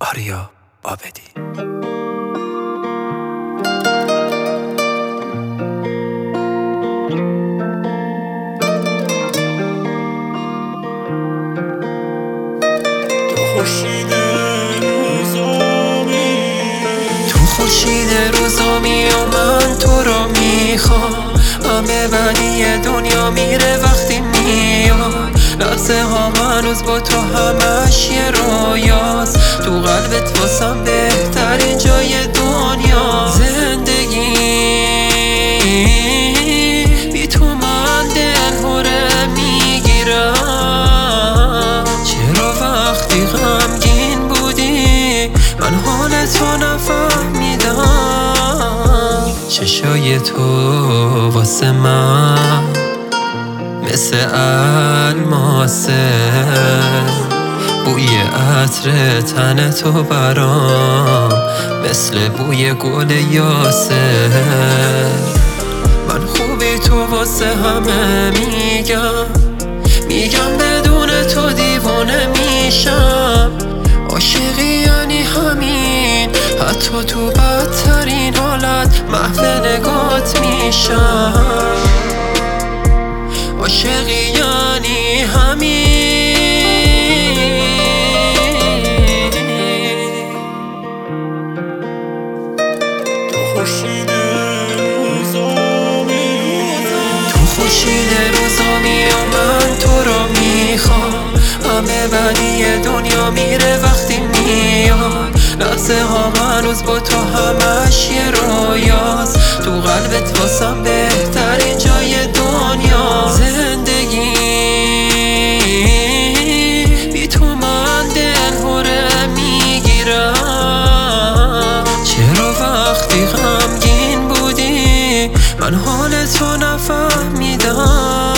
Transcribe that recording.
آریا عابدی. تو خورشید روزامی و من تو رو میخوام. همه بدی دنیا میره وقتی میاد. لحظه ها هنوز با تو همش یه رویاست. تو قلبت واسم بهترین جای دنیا. زندگی بی تو من دلهوره میگیرم. چرا وقتی غمگین بودی من حال تو نفهمیدم. چشای تو واسه من مثل الماسه. بوی عطر تن تو برام مثل بوی گل یاسه. من خوبی تو واسه همه میگم بدون تو دیوانه میشم. عاشقی یعنی همین، حتی تو بدترین حالت محو نگات میشم. عاشقی یعنی همین. تو خورشید روزامی و من تو رو میخوام. همه بدی دنیا میره وقتی میاد. لحظه ها هنوز با تو همش یه رویاست. تو قلبت واسم بهترین جای دنیا. زندگی بی تو من دلهوره میگیرم. چرا وقتی غمگین بودی من حال تو نفهمیدم.